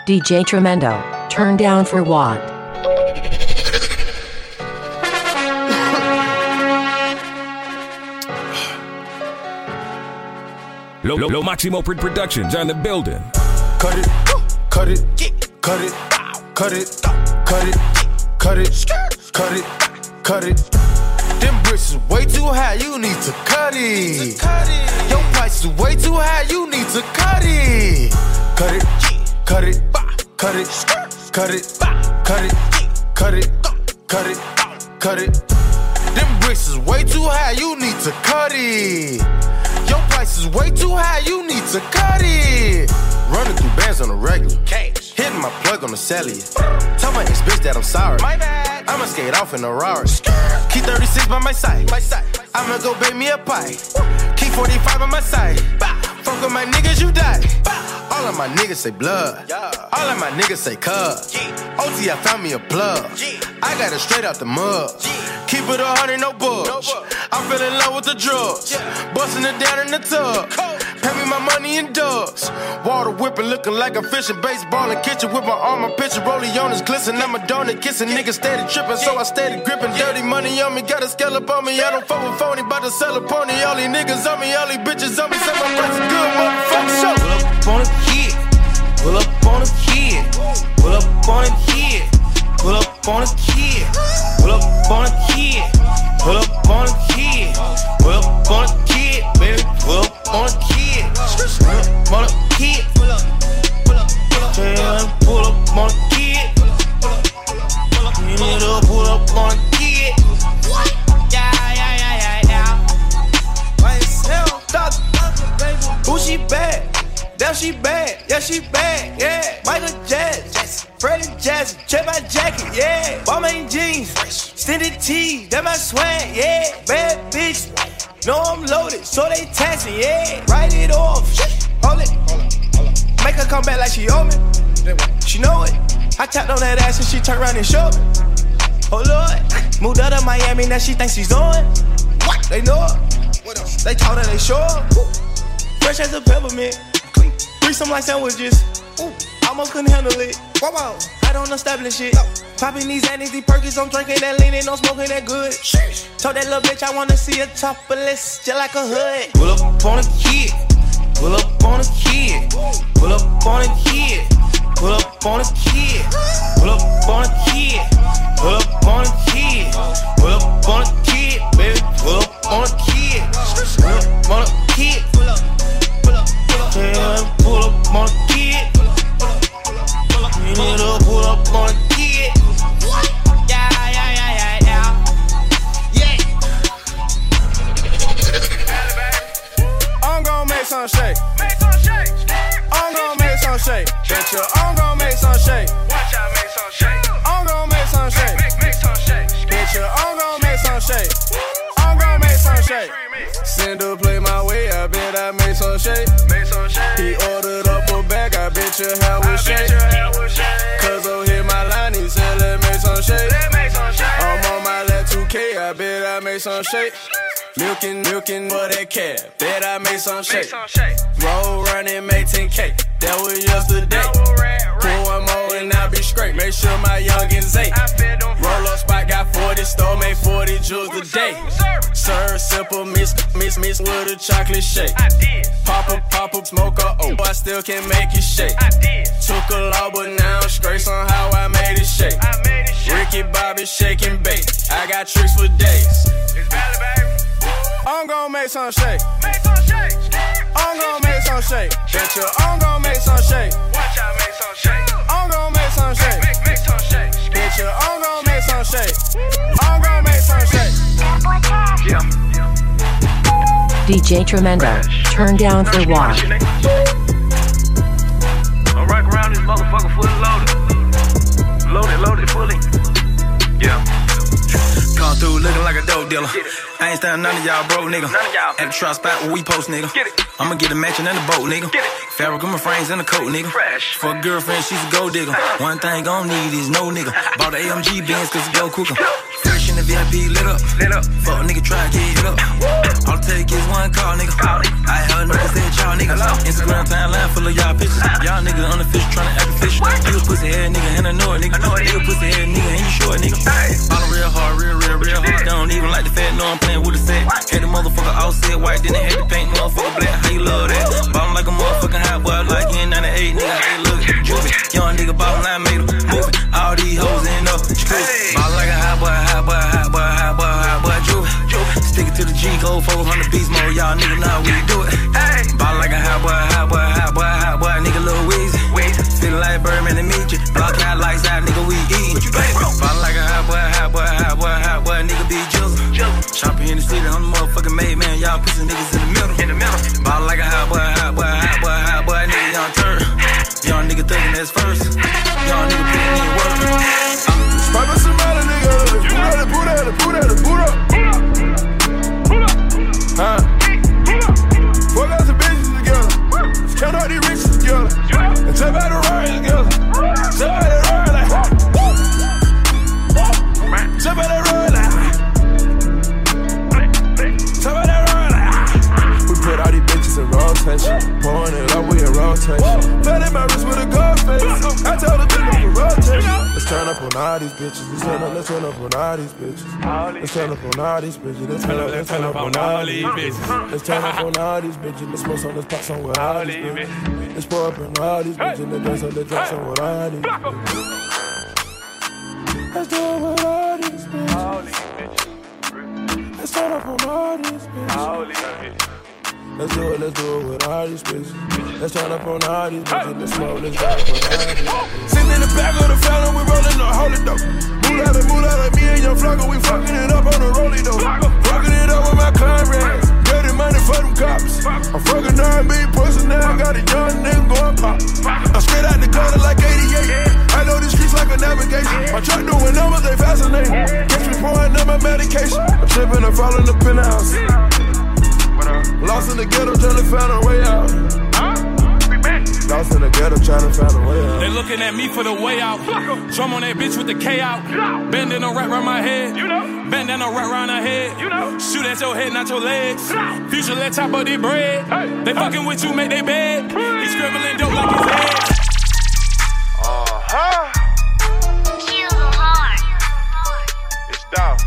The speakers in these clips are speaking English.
DJ Tremendo, turn down for what? Lo Maximo Productions on the building. Cut it, cut it, cut it, cut it, cut it, cut it, cut it, cut it. Them bricks is way too high, you need to cut it. Your price is way too high, you need to cut it. Cut it, cut it, cut it, cut it, cut it, cut it, cut it, cut it. Them bricks is way too high, you need to cut it. Your price is way too high, you need to cut it. Running through bands on the regular. Hitting my plug on the cellular. Tell my ex-bitch that I'm sorry. My bad. I'ma skate off in a Rari. Keep 36 by my side. I'ma go bake me a pie. Keep 45 on my side. Fuck with my niggas, you die. All of my niggas say blood. All of my niggas say cuz. OT, I found me a plug. I got it straight out the mud. Keep it 100, no bugs. I'm feeling in love with the drugs. Busting it down in the tub. Pay me my money in dubs. Water whipping, looking like I'm fishing. Baseball in kitchen with my arm, my pitcher. Rollie on his glisten. I'm a donut kissing. Niggas steady tripping, so I steady gripping. Dirty money on me, got a scallop on me. I don't fuck with phony, bout to sell a pony. All these niggas on me, all these bitches on me. Say my price is good, motherfucker. Show. Pull up on a kid. Pull up on a kid. Pull up on a kid. Pull up on a kid. Pull up on a kid. Pull up on a kid. Pull up on a kid, baby. Pull up on a kid. Pull up on a kid. Pull up on a kid. You need to pull up on a kid. Yeah. Why yourself, baby? Who she bad? Damn, she bad. Yeah, she bad. Yeah. Michael Jackson, Freddie Jackson, check my jacket. Yeah. Balmain jeans, extended tee. That my swag. Yeah. Bad bitch. Know I'm loaded, so they taxing. Yeah. Write it off. Hold it. Make her come back like she owe me. She know it. I tapped on that ass and she turned around and showed me. Oh Lord. Moved out of Miami, now she thinks she's on. What? They know her. They told her they sure. Fresh as a peppermint. Some like sandwiches. Ooh, almost couldn't handle it. Whoa. I don't establish it. Popping these annies, these perkins, I'm drinking that lean, no smoking that good. Told that little bitch I wanna see her topless, just like a hood. Pull up on a kid. Pull up on a kid. Pull up on a kid. Pull up on a kid. Pull up on a kid. Pull up on a kid. Pull up on a kid, baby. Pull up on a kid. Pull up on a kid. Yeah, pull up on a kid. You need to pull up on a kid. Yeah. I'm gon' make some shake. I'm gon' make some shake. Betcha I'm gon' make some shake. Watch out, make some shake. I'm gon' make some shake. Make some shake. Betcha I'm gon' make some shake. I'm gon' make some shake. Send her play my way, I bet I made some shake. He ordered up a bag, I bet your hair will shake. Cause oh, hit my line, he said let make some shake. I'm on my lap 2K, I bet I made some shake. Milking for that cab, bet I made some shake. Roll running, make 10K, that was yesterday. Pull one more and I'll be straight, make sure my youngins ate. Roll up spot, got 40 store, made 40 jewels a day. Serve simple, mix with a chocolate shake. Pop up, smoke up, oh, I still can make it shake. Took a law, but now I'm straight, somehow I made it shake. Ricky Bobby shake and bake, I got tricks for days. I'm gon' make some shake. I'm gon' make some shake. Betcha I'm gon' make some shake. Watch out, make some shake. I'm gon' make some shake. Make some shake. Betcha I'm gon' make some shake. I'm gon' make some shake. Yeah. DJ Tremendo, turn down for what? I'm right around this motherfucker fully loaded. Loaded fully. Yeah. Come through looking like a dope dealer. I ain't standing none of y'all broke, nigga. At the trap spot where we post, nigga. I'ma get a mansion in the boat, nigga. Fabric on my frames and a coat, nigga. For a girlfriend, she's a gold digger. One thing gon' need is no nigga. Bought the AMG Benz cause it go quicker. Fresh in the VIP lit up. Fuck nigga try to get up. All it take is one call, nigga. I heard niggas said y'all niggas. Instagram timeline full of y'all pictures. Y'all niggas unofficial tryna act official. You a pussy head nigga and I know it, nigga. You a pussy head nigga and you short, nigga. All real hard, real hard. Don't even like the fat, no I'm playing with a set. Had the motherfucker all said white, then they had to paint motherfucker black. How you love that? Ballin' like a motherfucking hot boy, like you in 98, nigga. How you look? Juvie, young nigga ballin', I made him move it. All these hoes in up, ballin' like a hot boy, Juvie. Stick it to the G code, 400 beast mode, y'all nigga know how we do it. Ballin' like a hot boy, nigga Lil Weezy. Feelin' like Birdman and meet you. Block out lights out, nigga, we eatin'. Ballin' like a hot boy, nigga be jizzle. Choppin' in the city, I'm the motherfucking made man. Y'all pussy niggas in the middle. Ballin' like a hot boy, nigga, young turd. Young nigga thuggin' that's first. Young nigga puttin' in work. Spike up somebody, nigga. Put up. Huh? Fuck out some bitches together. Count all these riches together. And tell about the ride together. Tell about that ride like. Tell about that ride like. Tell about that ride like. We put all these bitches in rotation. Pouring it up, we in rotation. Fed in my wrist with a gold face. I told the bitch to rotate. Let's turn up on all these bitches. Let's turn up on all these bitches. Let's turn up on all these bitches. Let's turn up on all these bitches. Let's turn up on all these bitches. Let's smoke some, let's pop some with all these bitches. Let's pour up on all these bitches. Let's drink some with all these bitches. Let's do it with all these bitches. Let's turn up on all these bitches. Let's do it with all these bitches. Let's turn up on all these bitches. Let's smoke, let's drink on all these bitches. Sitting in the back of the fountain, we rollin' the holy dope. Move out like me and your flogger, we fucking it up on the rollie dope. Fucking it up with my comrades. Getting money for them cops. I'm fucking R&B pussy now, got a young nigga going pop. I'm straight out the gutter like 88. I know these streets like a navigation. My truck doing numbers, they fascinating. Catch me pouring up my medication. I'm tripping and falling up in the house. Lost in the ghetto, trying to find a way out. Lost in the ghetto, trying to find a way out. They looking at me for the way out. Drum on that bitch with the K out. Bending a right round my head. Bend down a right round her head. Shoot at your head, not your legs. Future let top of their bread. They fucking with you, make they bed. He scribbling dope like his head. It's down.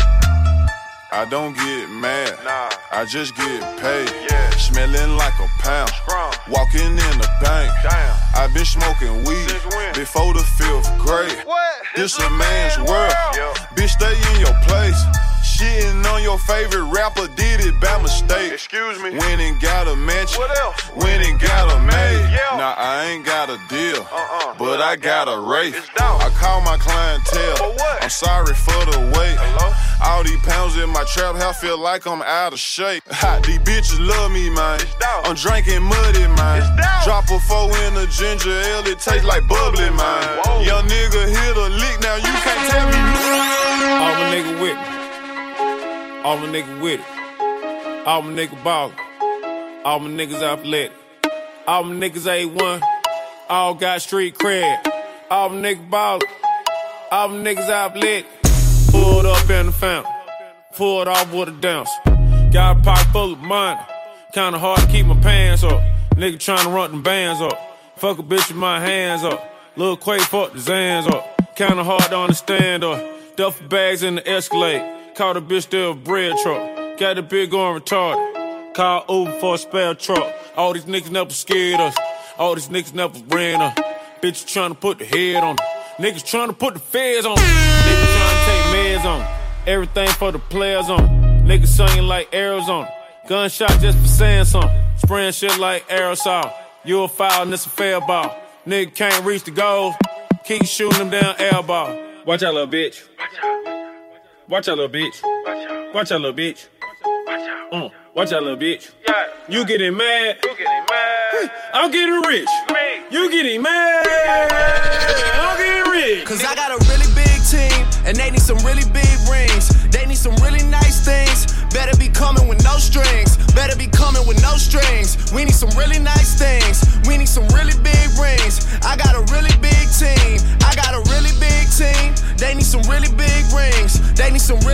I don't get mad, I just get paid. Smelling like a pound, walking in the bank. I been smoking weed before the 5th grade. This a man's world, bitch stay in your place. Shitting on your favorite rapper, did it by mistake. Excuse me. Went and got a mansion. What else? Went and got a maid. Nah, I ain't got a deal, but I got a race. I call my clientele. For what? I'm sorry for the wait. Hello? All these pounds in my trap house feel like I'm out of shape. These bitches love me, man. I'm drinking muddy, man. Drop a 4 in a ginger ale, it tastes like bubbly, man. Young nigga hit a lick, now you can't tell me. All my nigga with me. All my niggas with it. All my niggas ballin'. All my niggas athletic. All my niggas A1. All got street cred. All my niggas ballin'. All my niggas athletic. Pulled up in the fountain. Pulled off with a dance. Got a pocket full of money. Kinda hard to keep my pants up. Nigga tryna run them bands up. Fuck a bitch with my hands up. Lil' Quay fuck the Zans up. Kinda hard to understand up. Duffel bags in the Escalade. Caught a bitch there a bread truck. Got the bitch going retarded. Call Uber for a spare truck. All these niggas never scared us. All these niggas never ran us. Bitches tryna put the head on them. Niggas tryna put the feds on them. Niggas tryna take meds on them. Everything for the players on them. Niggas singing like Arizona. Gunshot just for saying something. Spraying shit like aerosol. You a foul and it's a fair ball. Nigga can't reach the goal. Keep shooting them down air ball. Watch out, little bitch. Watch out, little bitch. Watch out, little bitch. Watch out, little bitch. You getting mad. I'm getting rich. You getting mad. I'm getting rich. Cause I got a really big team, and they need some really big rings. They need some really nice things. Better be coming with no strings. Better be coming with no strings. We need some really nice things. We need some really big rings. I got a really big team. I got a really big team. They need some really big rings. They need some really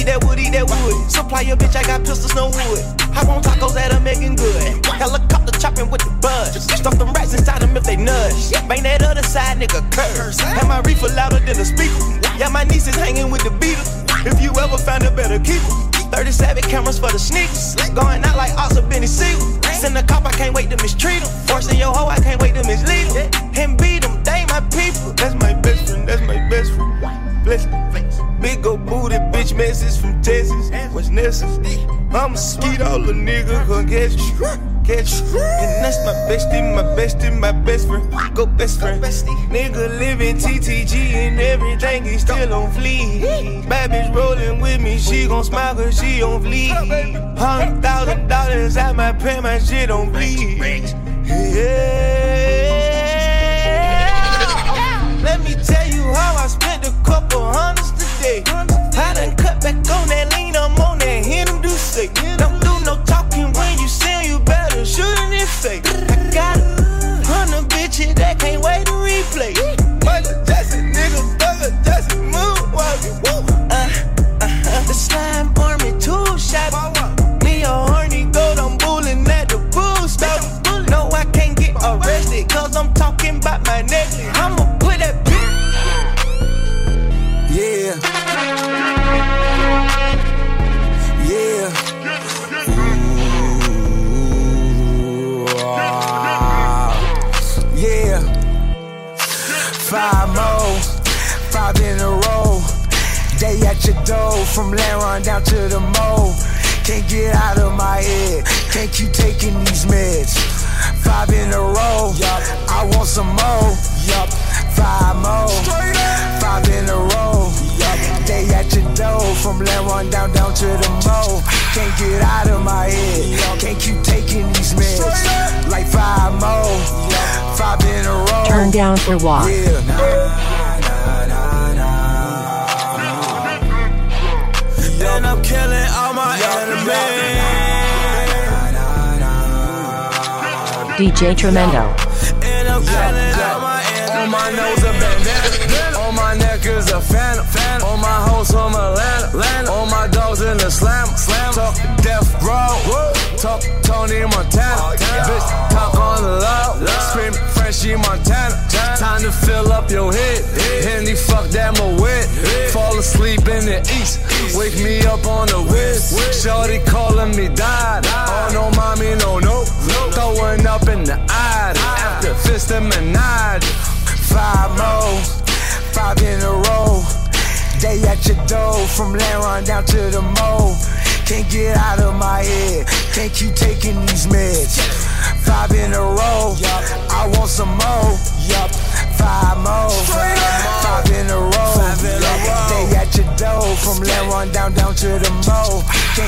eat that wood, eat that wood. Supply your bitch, I got pistols, no wood. I want tacos that are making good. Helicopter chopping with the buzz. Stuff them rats inside them if they nudge. Bang that other side, nigga, curse. Have my reefer louder than a speaker. Yeah, my niece is hanging with the Beatles. If you ever find a better keeper. 37 cameras for the sneakers. Going out like Oscar Benny Siegel. Send a cop, I can't wait to mistreat him. Forcing your hoe, I can't wait to mislead him. And beat him, they my people. That's my best friend, that's my best friend. Bless me. Big old booty bitch message from Texas. What's necessary? I'ma skeet all the niggas gon' get you. And that's my bestie, my bestie, my best friend. Go best friend. Nigga living TTG and everything, he still on fleek. Bad bitch rolling with me, she gon' smile cause she on fleek. $100,000 at my pay, my shit on bleed. Yeah. Let me tell you how I spent a couple hundreds today. I done cut back on that lean, I'm on that Hennessy do say. Don't do no talking when you sing, you better shoot in his face. I got 100 bitches that can't wait to replay. Michael Jackson, nigga, Bugger Jackson, moonwalking. The slime army, 2 shots. Me a horny goat, I'm bulling at the bull stop. No, I can't get arrested, cause I'm talking about my necklace. I'ma put that bitch. Yeah. Yeah. Yeah. 5 more, 5 in a row. Day at your door, from Laron down to the mall. Can't get out of my head, can't keep taking these meds. 5 in a row, I want some more. 5 more, 5 in a row. Day at your door, from Laron down to the mall. Can't get out of my head, can't keep taking these meds. Like 5 more, 5 in a row. Turn down for what? And I'm killing all my enemies. DJ Tremendo. And I'm killing all my enemies. On my nose a bandana. On my neck is a phantom. On my hoes from Atlanta. On my dogs in the slam. Talk Death Row. Talk Tony Montana. Bitch, talk on the loud. Scream Frenchie Montana. Time to fill up your head. Henny, fuck that my wet. Fall asleep in the east. Wake me up on the west. Shorty calling me dad. Oh no, mommy, no. Throwing up in the eye. After fist and menage. 5 more, 5 in a row. Day at your door, from Laron down to the mall. Can't get out of my head, can't keep taking these meds. 5 in a row, I want some more. 5 more, 5 in a row. Day at your door, from Laron down to the mall.